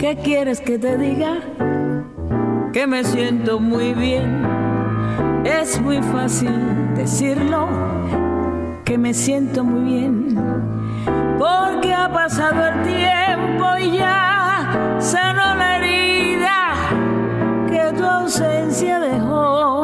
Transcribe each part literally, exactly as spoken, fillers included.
¿Qué quieres que te diga? Que me siento muy bien. Es muy fácil decirlo, que me siento muy bien, porque ha pasado el tiempo y ya sanó la herida que tu ausencia dejó.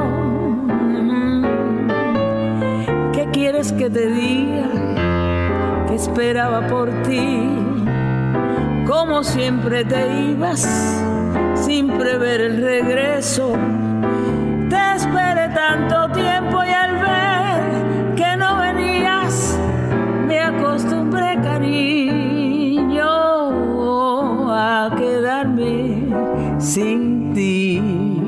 ¿Qué quieres que te diga? Que esperaba por ti, como siempre te ibas sin prever el regreso. Te esperé tanto tiempo y al ver que no venías me acostumbré, cariño, a quedarme sin ti.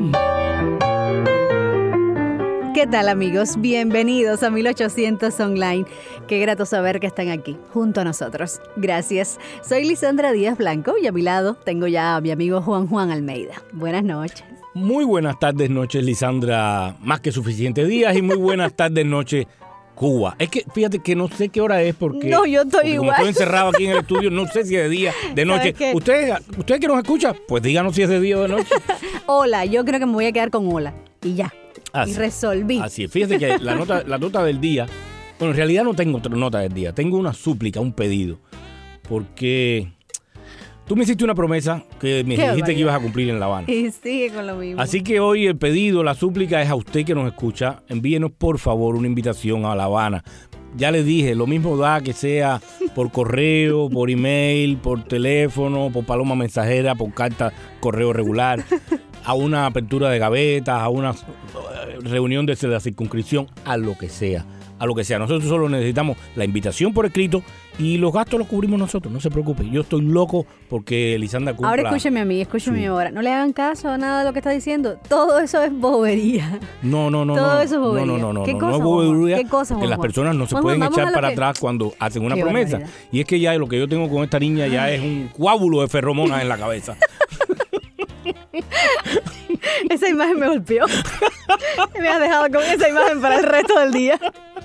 ¿Qué tal, amigos? Bienvenidos a mil ochocientos Online. Qué grato saber que están aquí, junto a nosotros. Gracias. Soy Lisandra Díaz Blanco y a mi lado tengo ya a mi amigo Juan Juan Almeida. Buenas noches. Muy buenas tardes, noches, Lisandra. Más que suficientes días y muy buenas tardes, noches, Cuba. Es que fíjate que no sé qué hora es porque... No, yo estoy igual. Como estoy encerrado aquí en el estudio, no sé si es de día, de noche. ¿Ustedes, ustedes que nos escuchan, pues díganos si es de día o de noche. Hola, yo creo que me voy a quedar con hola. Y ya. Así, y resolví. Así es. Fíjate que la nota, la nota del día... Bueno, en realidad no tengo otra nota del día. Tengo una súplica, un pedido. Porque... Tú me hiciste una promesa que me dijiste vaya? que ibas a cumplir en La Habana. Y sigue con lo mismo. Así que hoy el pedido, la súplica es a usted que nos escucha. Envíenos, por favor, una invitación a La Habana. Ya les dije, lo mismo da que sea por correo, por email, por teléfono, por paloma mensajera, por carta, correo regular, a una apertura de gavetas, a una reunión de la circunscripción, a lo que sea. A lo que sea. Nosotros solo necesitamos la invitación por escrito y los gastos los cubrimos nosotros. No se preocupe. Yo estoy loco porque Lisandra cumpla. Ahora escúcheme a mí, escúcheme ahora. No le hagan caso a nada de lo que está diciendo. Todo eso es bobería. No, no, no. Todo no, eso es bobería. No, no, no. ¿Qué no, cosa, no es bobería. ¿Qué cosa, que las personas no se Juan, pueden Juan, echar para que... atrás cuando hacen una Qué promesa. barbaridad. Y es que ya lo que yo tengo con esta niña ya es un coágulo de ferromonas en la cabeza. Esa imagen me golpeó. Me has dejado con esa imagen para el resto del día.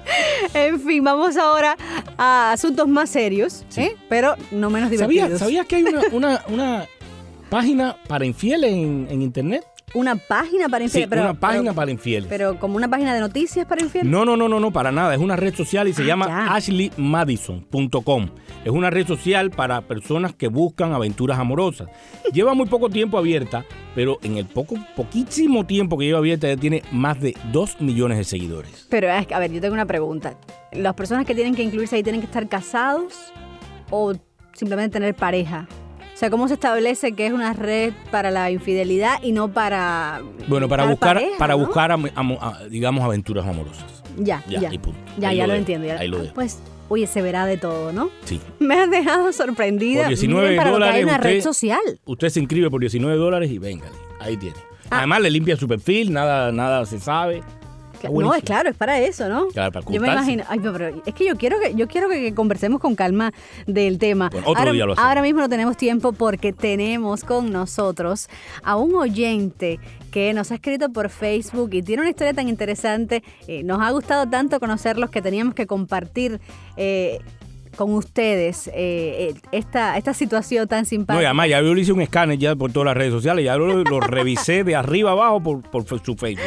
En fin, vamos ahora a asuntos más serios, sí. ¿eh? Pero no menos divertidos. ¿Sabías, ¿sabías que hay una, una, una página para infieles en, en internet? Una página para infieles. Sí, pero, una página pero, para infieles. Pero como una página de noticias para infieles. No, no, no, no, no, para nada. Es una red social y se ah, llama ya. ashley madison punto com. Es una red social para personas que buscan aventuras amorosas. Lleva muy poco tiempo abierta, pero en el poco, poquísimo tiempo que lleva abierta ya tiene más de dos millones de seguidores. Pero, a ver, yo tengo una pregunta. ¿Las personas que tienen que incluirse ahí tienen que estar casados o simplemente tener pareja? O sea, ¿cómo se establece que es una red para la infidelidad y no para Bueno, para buscar, pareja, para ¿no? buscar, am, am, digamos, aventuras amorosas. Ya, ya. Ya, y punto. Ya, ahí ya lo, lo entiendo. Ya. Ahí lo dejo. Pues, oye, se verá de todo, ¿no? Sí. Me has dejado sorprendida. Por diecinueve Miren, para dólares, lo que hay una usted, red social. Usted se inscribe por diecinueve dólares y venga, ahí tiene. Ah. Además, le limpia su perfil, nada, nada se sabe. No, es claro, es para eso, ¿no? Claro, para yo me imagino, ay, pero es que yo quiero que yo quiero que conversemos con calma del tema. Bueno, otro ahora, día lo hacemos. Ahora mismo no tenemos tiempo porque tenemos con nosotros a un oyente que nos ha escrito por Facebook y tiene una historia tan interesante. Eh, nos ha gustado tanto conocerlos que teníamos que compartir eh, con ustedes eh, esta, esta situación tan simpática. No, y además ya yo le hice un escáner ya por todas las redes sociales, ya lo, lo revisé de arriba abajo por, por su Facebook.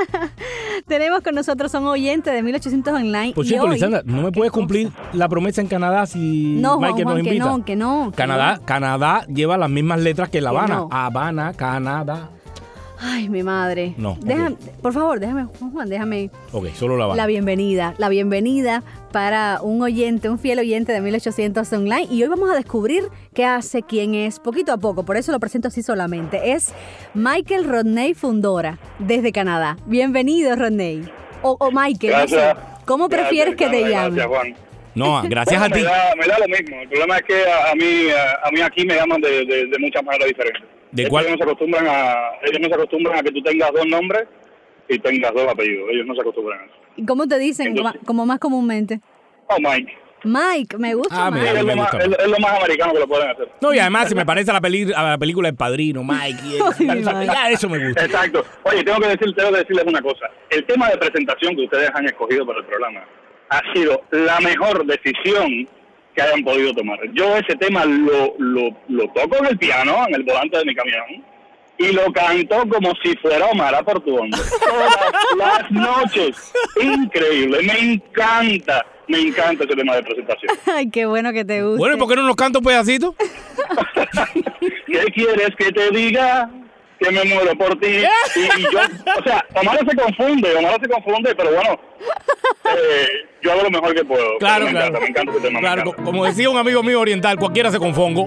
Tenemos con nosotros a un oyente de mil ochocientos Online. Por cierto, hoy, Lisandra, ¿no me puedes cumplir cosa? la promesa en Canadá si no, Michael Juan, nos invita? No, que no, que Canadá, no. Canadá lleva las mismas letras que La Habana. No. Habana, Canadá. Ay, mi madre. No. Déjame, okay. Por favor, déjame, Juan Juan, déjame. Ok, solo La Habana. La bienvenida. La bienvenida para un oyente, un fiel oyente de mil ochocientos Online. Y hoy vamos a descubrir qué hace, quién es, poquito a poco. Por eso lo presento así solamente. Es Michael Rodney Fundora, desde Canadá. Bienvenido, Rodney. O, o Michael, gracias. No sé. ¿Cómo prefieres gracias, que te gracias, llame? Juan. No, gracias bueno, a ti. Me da, me da lo mismo. El problema es que a, a mí a, a mí aquí me llaman de, de, de muchas maneras diferentes. ¿De ellos cuál? no se acostumbran a ellos no se acostumbran a que tú tengas dos nombres y tengas dos apellidos. Ellos no se acostumbran a eso. ¿Y cómo te dicen, Entonces, como más comúnmente? Oh, Mike. Mike, me gusta Ah, Mike. mira, Es lo, más, es, es lo más americano que lo pueden hacer. No, y además se me parece a la, peli, a la película El Padrino, Mike. Y eso, Ay, ya, ya eso me gusta. Exacto. Oye, tengo que, decir, tengo que decirles una cosa. El tema de presentación que ustedes han escogido para el programa ha sido la mejor decisión que que hayan podido tomar. Yo ese tema lo, lo, lo toco en el piano, en el volante de mi camión, y lo canto como si fuera Omar Aportuondo. Todas las noches. Increíble, me encanta, me encanta ese tema de presentación. Ay, qué bueno que te guste. Bueno, ¿y por qué no nos canta un pedacito? ¿Qué quieres que te diga? Que me muero por ti. Y, y yo, o sea, Omar se confunde, Omar se confunde, pero bueno, eh, yo hago lo mejor que puedo. Claro, me claro. Encanta, me encanta ese tema. Claro, como decía un amigo mío oriental, cualquiera se confongo.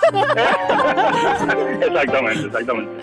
Exactamente, exactamente.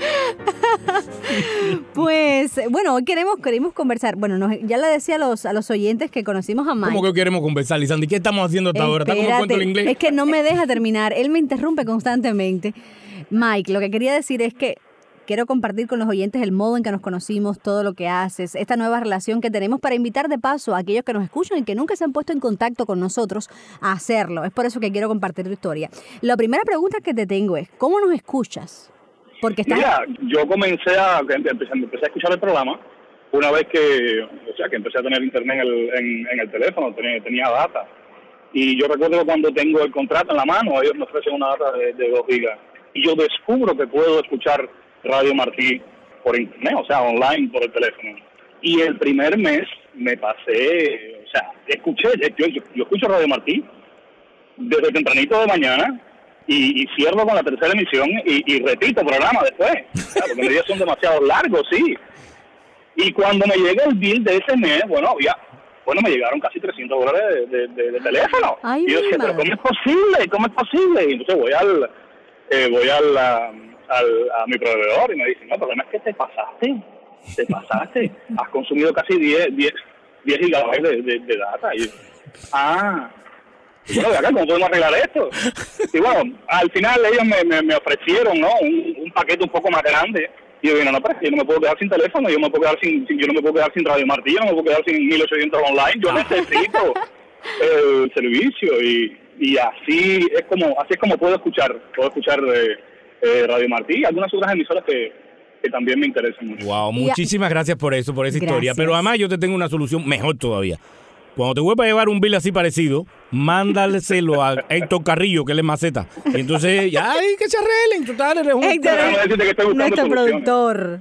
Pues, bueno, hoy queremos, queremos conversar. Bueno, nos, ya le decía a los, a los oyentes que conocimos a Mike. ¿Cómo que queremos conversar, Lisandro? ¿Y qué estamos haciendo hasta ahora? ¿Está como cuento el inglés? Es que no me deja terminar. Él me interrumpe constantemente. Mike, lo que quería decir es que quiero compartir con los oyentes el modo en que nos conocimos, todo lo que haces, esta nueva relación que tenemos para invitar de paso a aquellos que nos escuchan y que nunca se han puesto en contacto con nosotros a hacerlo. Es por eso que quiero compartir tu historia. La primera pregunta que te tengo es, ¿cómo nos escuchas? Porque estás... Mira, yo comencé a, empecé, empecé a escuchar el programa una vez que, o sea, que empecé a tener internet en el, en, en el teléfono, tenía, tenía data. Y yo recuerdo que cuando tengo el contrato en la mano, ellos me ofrecen una data de, de dos gigas. Y yo descubro que puedo escuchar Radio Martí por internet, o sea, online, por el teléfono. Y el primer mes me pasé, o sea, escuché, yo, yo, yo escucho Radio Martí desde tempranito de mañana y, y cierro con la tercera emisión y, y repito programa después, o sea, porque los días son demasiado largos, sí. Y cuando me llega el bill de ese mes, bueno, ya, bueno, me llegaron casi trescientos dólares de, de, de teléfono. Ay, y yo decía, pero ¿cómo es posible? ¿Cómo es posible? Y entonces voy al, eh, voy al... a, Al, a mi proveedor y me dicen, no, el problema es que te pasaste, te pasaste, has consumido casi diez gigabytes de, de, de data. Y, ah, y bueno, de acá, ¿cómo podemos arreglar esto? Y bueno, al final ellos me, me, me ofrecieron, ¿no? Un, un paquete un poco más grande. Y yo dije, no, no, pero es que yo no me puedo quedar sin teléfono, yo, me puedo quedar sin, sin, yo no me puedo quedar sin Radio Martí, yo no me puedo quedar sin mil ochocientos online, yo necesito el servicio. Y, y así es como así es como puedo escuchar, puedo escuchar... Eh, Eh, Radio Martí y algunas otras emisoras que, que también me interesan mucho. Wow, muchísimas gracias por eso, por esa Gracias. historia. Pero además yo te tengo una solución mejor todavía. Cuando te vuelva a llevar un bill así parecido, mándaleselo a Héctor Carrillo, que él es maceta. Y entonces, ya, ay, que se arreglen. Total, eres un... Héctor es nuestro soluciones. productor.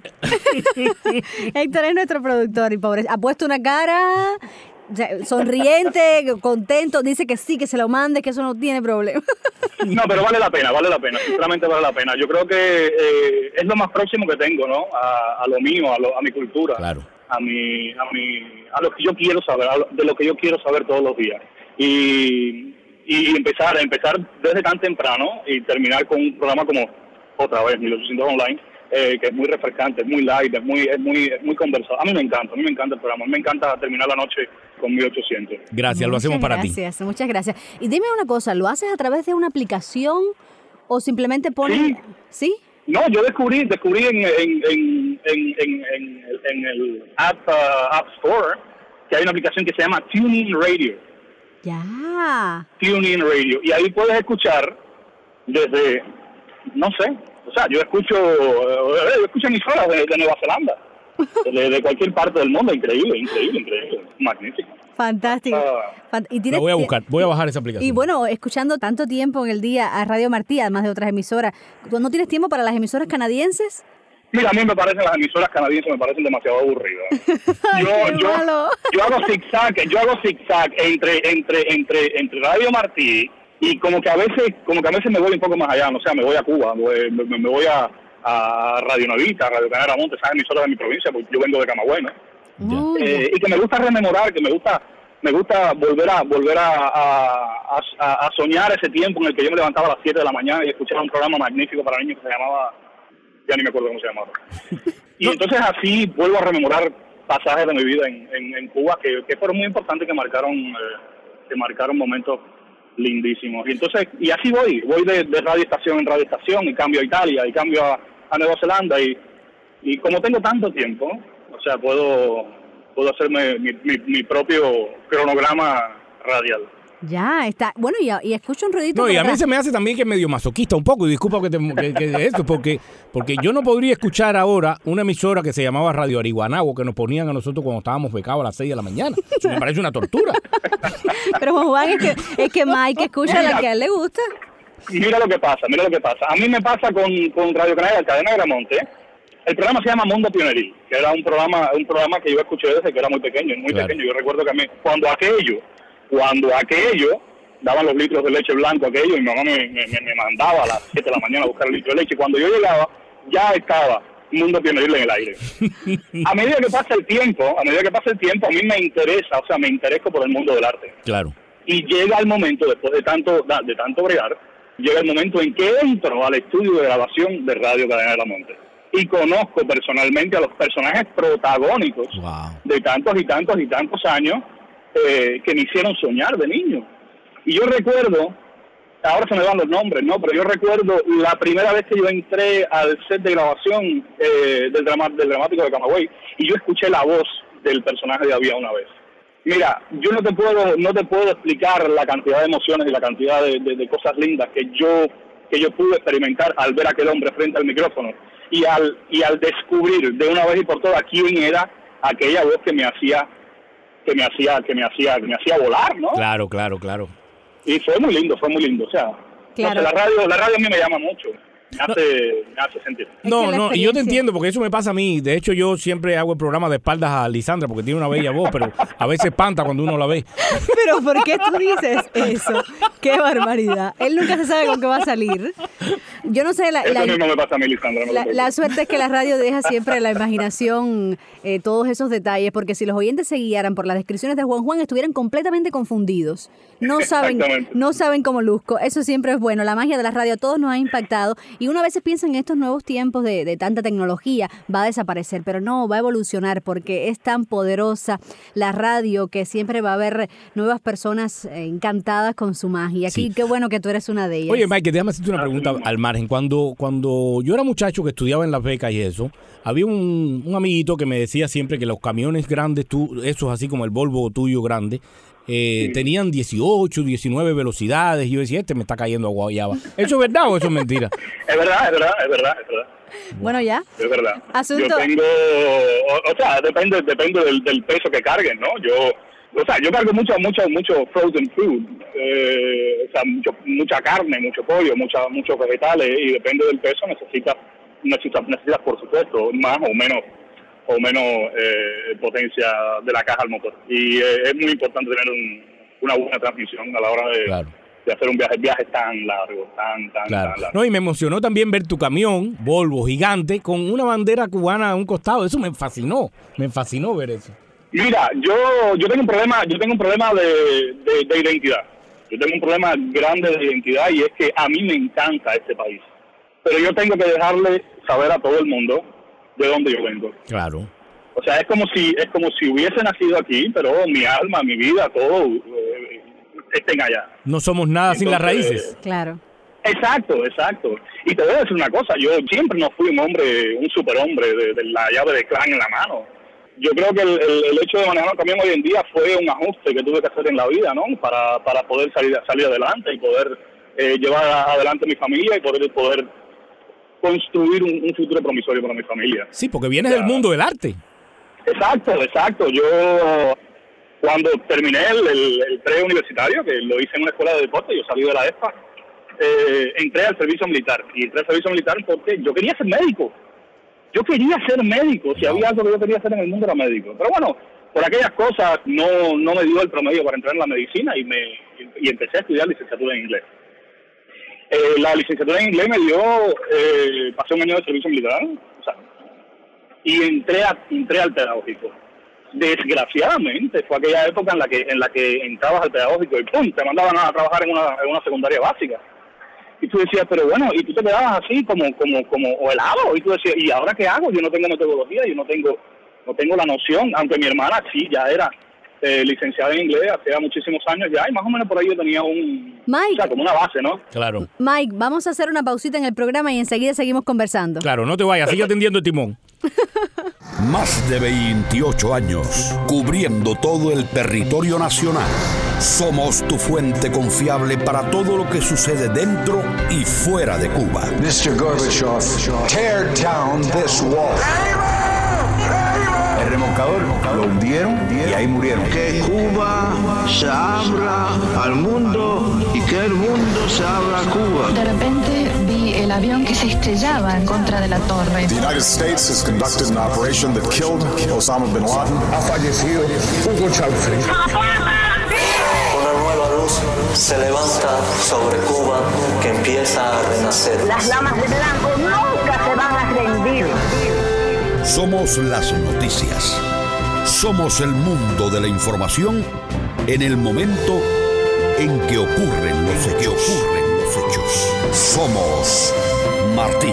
Héctor es nuestro productor y pobre, ha puesto una cara... O sea, sonriente, contento, dice que sí, que se lo mande, que eso no tiene problema. No, pero vale la pena, vale la pena, sinceramente vale la pena. Yo creo que eh, es lo más próximo que tengo, ¿no? A, a lo mío, a, lo, a mi cultura, Claro. a mi, a mi, a lo que yo quiero saber, a lo, de lo que yo quiero saber todos los días. Y, y empezar, empezar desde tan temprano y terminar con un programa como otra vez mil ochocientos Online. Eh, que es muy refrescante, es muy light, es muy, es muy, es muy conversado. A mí me encanta, a mí me encanta el programa, a mí me encanta terminar la noche con mil ochocientos. Gracias, lo hacemos para ti. Gracias, muchas gracias. Y dime una cosa, ¿lo haces a través de una aplicación o simplemente pones... Sí. ¿Sí? No, yo descubrí, descubrí en, en, en, en, en, en, en el App, uh, App Store que hay una aplicación que se llama TuneIn Radio. Ya. TuneIn Radio. Y ahí puedes escuchar desde, no sé, o sea, yo escucho, eh, yo escucho emisoras de, de Nueva Zelanda, de, de cualquier parte del mundo. Increíble, increíble, increíble. Magnífico. Fantástico. Ah. Fant- y La tienes- voy a buscar, voy a bajar esa aplicación. Y bueno, escuchando tanto tiempo en el día a Radio Martí, además de otras emisoras, ¿tú no tienes tiempo para las emisoras canadienses? Mira, a mí me parecen las emisoras canadienses, me parecen demasiado aburridas. Ay, Yo, qué yo, malo. yo hago zigzag, yo hago zigzag entre, entre, entre, entre Radio Martí y como que a veces, como que a veces me voy un poco más allá, no sé, me voy a Cuba, me, me, me voy a, a Radio Novita, Radio Canara Monte, esas emisoras de mi provincia, porque yo vengo de Camagüey, ¿no? Muy bien. Eh, y que me gusta rememorar, que me gusta, me gusta volver a, volver a, a, a, a soñar ese tiempo en el que yo me levantaba a las siete de la mañana y escuchaba un programa magnífico para niños que se llamaba, ya ni me acuerdo cómo se llamaba. Y entonces así vuelvo a rememorar pasajes de mi vida en, en, en Cuba que, que fueron muy importantes, que marcaron, eh, que marcaron momentos lindísimos. Y entonces, y así voy, voy de, de radio estación en radio estación y cambio a Italia y cambio a, a Nueva Zelanda y, y como tengo tanto tiempo, o sea, puedo, puedo hacerme mi, mi, mi propio cronograma radial. Ya, está. Bueno, y, y escucho un ruidito. No, y a mí atrás. se me hace también que es medio masoquista un poco, y disculpa que, te, que, que esto, porque, porque yo no podría escuchar ahora una emisora que se llamaba Radio Ariguanagua, que nos ponían a nosotros cuando estábamos becados a las seis de la mañana. Eso me parece una tortura. Pero Juan Juan, es que, es que Mike escucha la que a él le gusta. Mira lo que pasa, mira lo que pasa. A mí me pasa con, con Radio Canal, Cadena de Gramonte. El programa se llama Mundo Pioneril, que era un programa un programa que yo escuché desde que era muy pequeño, muy claro. pequeño. Yo recuerdo que a mí, cuando aquello, cuando aquello, daban los litros de leche blanco aquello, y mi mamá me, me, me mandaba a las siete de la mañana a buscar el litro de leche. Y cuando yo llegaba, ya estaba Mundo Pioneril en el aire. A medida que pasa el tiempo, a medida que pasa el tiempo, a mí me interesa, o sea, me intereso por el mundo del arte. Claro. Y llega el momento, después de tanto de tanto bregar, llega el momento en que entro al estudio de grabación de Radio Cadena de la Monte. Y conozco personalmente a los personajes protagónicos wow. de tantos y tantos y tantos años eh, que me hicieron soñar de niño. Y yo recuerdo, ahora se me van los nombres, ¿no? Pero yo recuerdo la primera vez que yo entré al set de grabación eh, del, drama, del dramático de Camagüey, y yo escuché la voz del personaje de Había una vez. Mira, yo no te puedo no te puedo explicar la cantidad de emociones y la cantidad de, de, de cosas lindas que yo que yo pude experimentar al ver a aquel hombre frente al micrófono y al y al descubrir de una vez y por todas quién era aquella voz que me hacía que me hacía que me hacía que me hacía volar, ¿no? Claro, claro, claro. Y fue muy lindo, fue muy lindo, o sea, claro. no sé, la radio la radio a mí me llama mucho. Me hace, me hace sentir. No, es no, y yo te entiendo, porque eso me pasa a mí. De hecho, yo siempre hago el programa de espaldas a Lisandra, porque tiene una bella voz, pero a veces espanta cuando uno la ve. Pero ¿por qué tú dices eso? ¡Qué barbaridad! Él nunca se sabe con qué va a salir. Yo no sé, la, Eso la, mismo me pasa a mí, Lisandra. No la, la suerte es que la radio deja siempre a la imaginación eh, todos esos detalles, porque si los oyentes se guiaran por las descripciones de Juan Juan, estuvieran completamente confundidos. No saben, no saben cómo luzco. Eso siempre es bueno. La magia de la radio a todos nos ha impactado, y uno a veces piensa en estos nuevos tiempos de, de tanta tecnología va a desaparecer, pero no, va a evolucionar, porque es tan poderosa la radio que siempre va a haber nuevas personas encantadas con su magia. Aquí, sí. Qué bueno que tú eres una de ellas. Oye, Mike, déjame hacerte una pregunta al margen. Cuando, cuando yo era muchacho que estudiaba en Las Becas y eso, había un, un amiguito que me decía siempre que los camiones grandes, tú, esos así como el Volvo tuyo grande, Eh, sí. tenían dieciocho, diecinueve velocidades, y yo decía, este me está cayendo a guayaba. ¿Eso es verdad o eso es mentira? Es verdad, es verdad, es verdad, es verdad. Bueno, ya. Es verdad. Asunto... Yo tengo, o, o sea, depende depende del, del peso que carguen, ¿no? Yo, o sea, yo cargo mucho, mucho, mucho frozen food, eh, o sea, mucho, mucha carne, mucho pollo, mucha, muchos vegetales, y depende del peso necesitas, necesitas, necesitas, por supuesto, más o menos o menos eh, potencia de la caja al motor. Y eh, es muy importante tener un, una buena transmisión a la hora de, claro. de hacer un viaje, viaje tan largo, tan, tan, claro. tan largo. No, y me emocionó también ver tu camión, Volvo, gigante, con una bandera cubana a un costado. Eso me fascinó, me fascinó ver eso. Mira, yo yo tengo un problema, yo tengo un problema de, de, de identidad. Yo tengo un problema grande de identidad, y es que a mí me encanta este país. Pero yo tengo que dejarle saber a todo el mundo de dónde yo vengo. Claro. O sea, es como si es como si hubiese nacido aquí, pero mi alma, mi vida, todo eh, estén allá. No somos nada Entonces, sin las raíces. Claro. Exacto, exacto. Y te voy a decir una cosa, yo siempre no fui un hombre, un superhombre de, de la llave de clan en la mano. Yo creo que el, el, el hecho de manejar un camión hoy en día fue un ajuste que tuve que hacer en la vida, ¿no? Para, para poder salir, salir adelante y poder eh, llevar adelante mi familia y poder poder construir un, un futuro promisorio para mi familia. Sí, porque vienes del mundo del arte. Exacto, exacto. Yo cuando terminé el, el, el preuniversitario, que lo hice en una escuela de deporte, yo salí de la E S P A, eh, entré al servicio militar. Y entré al servicio militar porque yo quería ser médico. Yo quería ser médico. Si no. había algo que yo quería hacer en el mundo era médico. Pero bueno, por aquellas cosas no, no me dio el promedio para entrar en la medicina, y me y empecé a estudiar licenciatura en inglés. Eh, la licenciatura en inglés me dio, eh, pasé un año de servicio militar, o sea, y entré, a, entré al pedagógico. Desgraciadamente fue aquella época en la que en la que entrabas al pedagógico y ¡pum!, te mandaban a trabajar en una, en una secundaria básica. Y tú decías, pero bueno, y tú te quedabas así como como como o helado, y tú decías, ¿y ahora qué hago? Yo no tengo metodología, yo no tengo no tengo la noción, aunque mi hermana sí ya era eh, licenciada en inglés hacía muchísimos años ya, y más o menos por ahí yo tenía un, Mike, o sea, como una base, ¿no? Claro. Mike, vamos a hacer una pausita en el programa y enseguida seguimos conversando. Claro, no te vayas, sigue atendiendo el timón. Más de veintiocho años, cubriendo todo el territorio nacional. Somos tu fuente confiable para todo lo que sucede dentro y fuera de Cuba. mister Gorbachev, tear down this wall. El remolcador lo hundieron y ahí murieron. Que Cuba se abra al mundo y que el mundo se abra a Cuba. De repente vi el avión que se estrellaba en contra de la torre. The United States has conducted an operation that killed Osama bin Laden. Ha fallecido Hugo Chávez. Una nueva luz se levanta sobre Cuba que empieza a renacer. Las damas de blanco nunca se van a rendir. Somos las noticias. Somos el mundo de la información en el momento en que ocurren los hechos. Que ocurren los hechos. Somos Martín.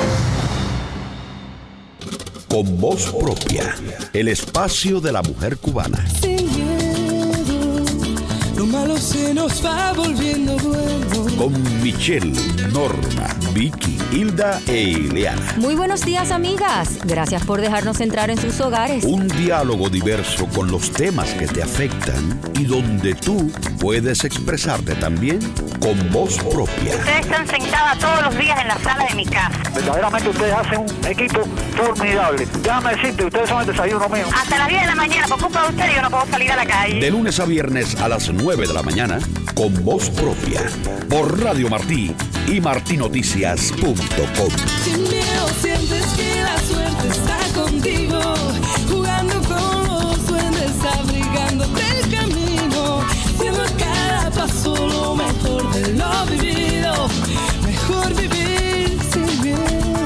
Con voz propia, el espacio de la mujer cubana. Sin miedo, lo malo se nos va volviendo bueno. Con Michelle, Norma, Vicky, Hilda e Ileana. Muy buenos días, amigas. Gracias por dejarnos entrar en sus hogares. Un diálogo diverso con los temas que te afectan y donde tú puedes expresarte también con voz propia. Ustedes están sentadas todos los días en la sala de mi casa. Verdaderamente ustedes hacen un equipo formidable. Déjame decirte, ustedes son el desayuno mío. Hasta las diez de la mañana, por culpa de ustedes, yo no puedo salir a la calle. De lunes a viernes a las nueve de la mañana, con voz propia. Por Radio Martí y martinoticias punto com. Sin miedo sientes que la suerte está contigo, jugando con los duendes, abrigándote el camino, siendo cada paso lo mejor de lo vivido, mejor vivir sin miedo.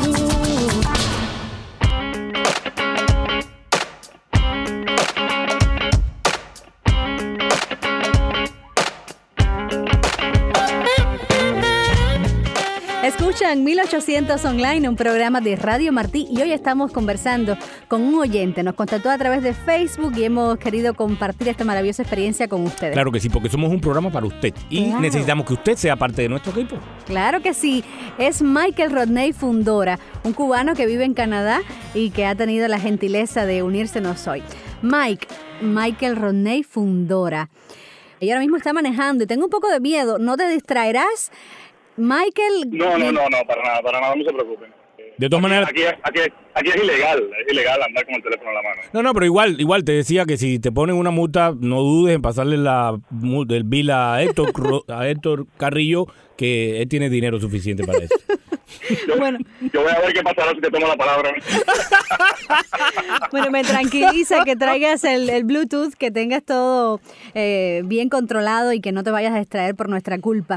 Escuchan mil ochocientos Online, un programa de Radio Martí, y hoy estamos conversando con un oyente. Nos contactó a través de Facebook y hemos querido compartir esta maravillosa experiencia con ustedes. Claro que sí, porque somos un programa para usted y claro, necesitamos que usted sea parte de nuestro equipo. Claro que sí. Es Michael Rodney Fundora, un cubano que vive en Canadá y que ha tenido la gentileza de unírsenos hoy. Mike, Michael Rodney Fundora. Y ahora mismo está manejando y tengo un poco de miedo. ¿No te distraerás, Michael? No, no, no, no, para nada, para nada, no se preocupen. De todas maneras... Aquí, aquí, aquí es ilegal, es ilegal andar con el teléfono en la mano. No, no, pero igual, igual te decía que si te ponen una multa, no dudes en pasarle la el bill a Héctor, a Héctor Carrillo, que él tiene dinero suficiente para eso. Yo, bueno. yo voy a ver qué pasará si te tomo la palabra. Bueno, me tranquiliza que traigas el, el Bluetooth, que tengas todo eh, bien controlado y que no te vayas a distraer por nuestra culpa.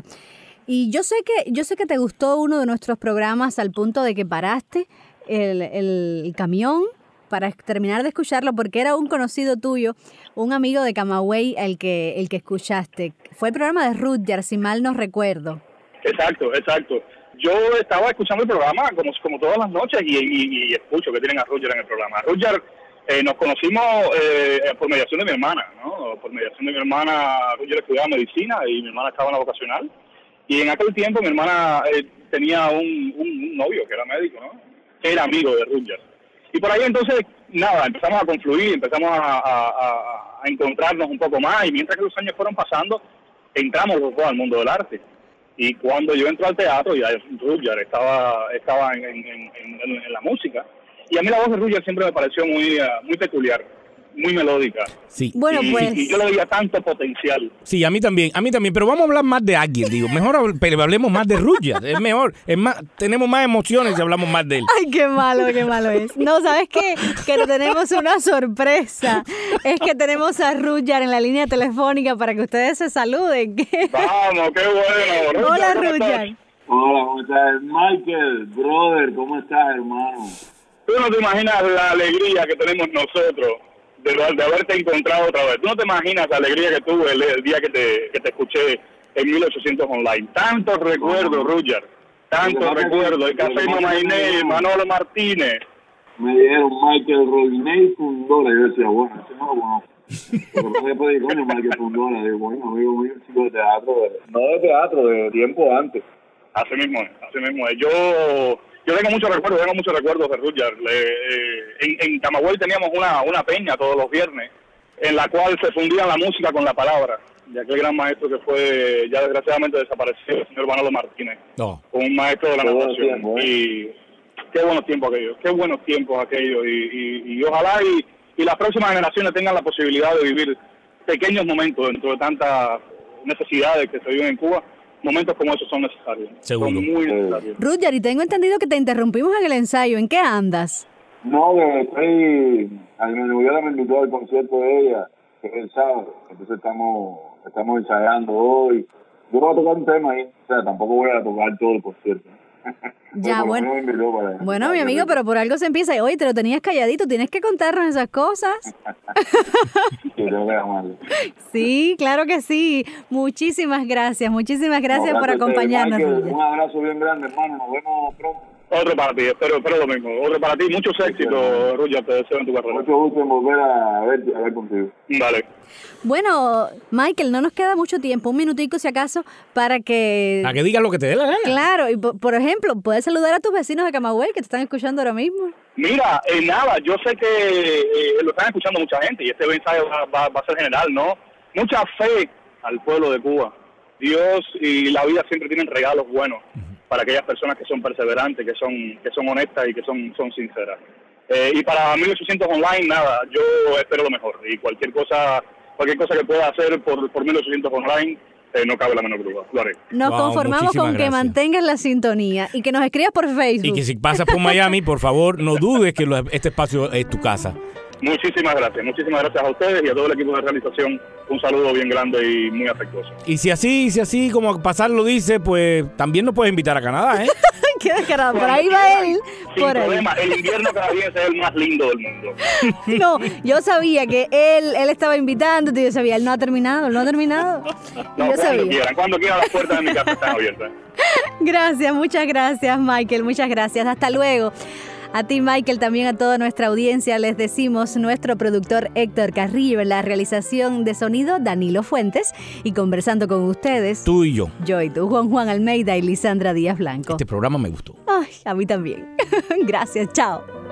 Y yo sé que yo sé que te gustó uno de nuestros programas al punto de que paraste el, el camión para terminar de escucharlo, porque era un conocido tuyo, un amigo de Camagüey el que el que escuchaste. Fue el programa de Rutger, si mal no recuerdo. Exacto, exacto. Yo estaba escuchando el programa como, como todas las noches y, y, y escucho que tienen a Rutger en el programa. Rutger, eh, nos conocimos eh, por mediación de mi hermana, ¿no? Por mediación de mi hermana, Rutger estudiaba medicina y mi hermana estaba en la vocacional. Y en aquel tiempo mi hermana eh, tenía un, un, un novio que era médico, ¿no? Que era amigo de Rutger. Y por ahí entonces, nada, empezamos a confluir, empezamos a, a, a, a encontrarnos un poco más. Y mientras que los años fueron pasando, entramos los dos al mundo del arte. Y cuando yo entré al teatro, ya Rutger estaba, estaba en, en, en, en, en la música. Y a mí la voz de Rutger siempre me pareció muy, uh, muy peculiar, muy melódica. Sí. Bueno, y, pues... y yo le veía tanto potencial. Sí, a mí también, a mí también, pero vamos a hablar más de alguien, digo, mejor pero hablemos más de Rutger, es mejor, es más, tenemos más emociones si hablamos más de él. Ay, qué malo, qué malo es. No, ¿sabes qué? Que tenemos una sorpresa, es que tenemos a Rutger en la línea telefónica para que ustedes se saluden. Vamos, qué bueno. Hola, Rutger. Hola, ¿cómo estás? Michael, brother, ¿cómo estás, hermano? Tú no te imaginas la alegría que tenemos nosotros De, de haberte encontrado otra vez. Tú no te imaginas la alegría que tuve el, el día que te, que te escuché en mil ochocientos Online. Tantos recuerdos, Rutger. Tantos recuerdos. El café Mamá Inés, Manolo Martínez. Me dijeron Michael Rodney Fundora. Yo decía, bueno, ese no lo conozco. Pero no se puede decir, coño, Michael Fundora. Digo, bueno, amigo mío, chico de teatro. No de teatro, de tiempo antes. Así mismo es, así mismo es. Yo... Yo tengo muchos recuerdos, tengo muchos recuerdos de Rutger. Eh, en, en Camagüey teníamos una, una peña todos los viernes, en la cual se fundía la música con la palabra. de aquel gran maestro que fue ya desgraciadamente desaparecido, el señor Manolo Martínez, no. un maestro de la Qué natación. tiempo, ¿eh? Y qué buenos tiempos aquellos, qué buenos tiempos aquellos. Y, y, y ojalá y, y las próximas generaciones tengan la posibilidad de vivir pequeños momentos dentro de tantas necesidades que se viven en Cuba. Momentos como esos son necesarios. Seguro. Son muy necesarios. Rudyard, y tengo entendido que te interrumpimos en el ensayo. ¿En qué andas? No, que estoy... A mi novia me invitó al concierto de ella, que es el sábado. Entonces estamos, estamos ensayando hoy. Yo voy a tocar un tema ahí. O sea, tampoco voy a tocar todo el concierto. Ya, bueno. Bueno, mi amigo, pero por algo se empieza. Y, oye, te lo tenías calladito, tienes que contarnos esas cosas. Sí, claro que sí. Muchísimas gracias, muchísimas gracias no, por acompañarnos. Michael, un abrazo bien grande, hermano. Nos vemos pronto. Otro para ti, espero, espero lo mismo. Otro para ti, muchos éxitos, Rudyard, te deseo en tu carrera. Mucho gusto en volver a verte, a ver contigo. Dale. Bueno, Michael, no nos queda mucho tiempo, un minutico si acaso, para que... Para que digas lo que te dé la gana. Claro, y por, por ejemplo, puedes saludar a tus vecinos de Camagüey que te están escuchando ahora mismo. Mira, eh, nada, yo sé que eh, lo están escuchando mucha gente y este mensaje va, va, va a ser general, ¿no? Mucha fe al pueblo de Cuba. Dios y la vida siempre tienen regalos buenos para aquellas personas que son perseverantes, que son que son honestas y que son, son sinceras. Eh, y para mil ochocientos Online, nada, yo espero lo mejor. Y cualquier cosa cualquier cosa que pueda hacer por, por mil ochocientos Online, eh, no cabe la menor duda. Lo haré. Nos wow, conformamos con gracias. Que mantengas la sintonía y que nos escribas por Facebook. Y que si pasas por Miami, por favor, no dudes que lo, este espacio es tu casa. Muchísimas gracias, muchísimas gracias a ustedes y a todo el equipo de realización. Un saludo bien grande y muy afectuoso. Y si así, si así como Pasar lo dice, pues también nos puedes invitar a Canadá, ¿eh? Qué descarado, por ahí va él. Sin por problema, ahí. El invierno canadiense es el más lindo del mundo. No, yo sabía que él él estaba invitándote y yo sabía, él no ha terminado, él no ha terminado. No, yo cuando sabía. quieran, cuando quieran las puertas de mi casa están abiertas. Gracias, muchas gracias, Michael, muchas gracias. Hasta luego. A ti, Michael, también a toda nuestra audiencia les decimos nuestro productor Héctor Carrillo, en la realización de sonido Danilo Fuentes y conversando con ustedes. Tú y yo. Yo y tú, Juan Juan Almeida y Lisandra Díaz Blanco. Este programa me gustó. Ay, a mí también. Gracias, chao.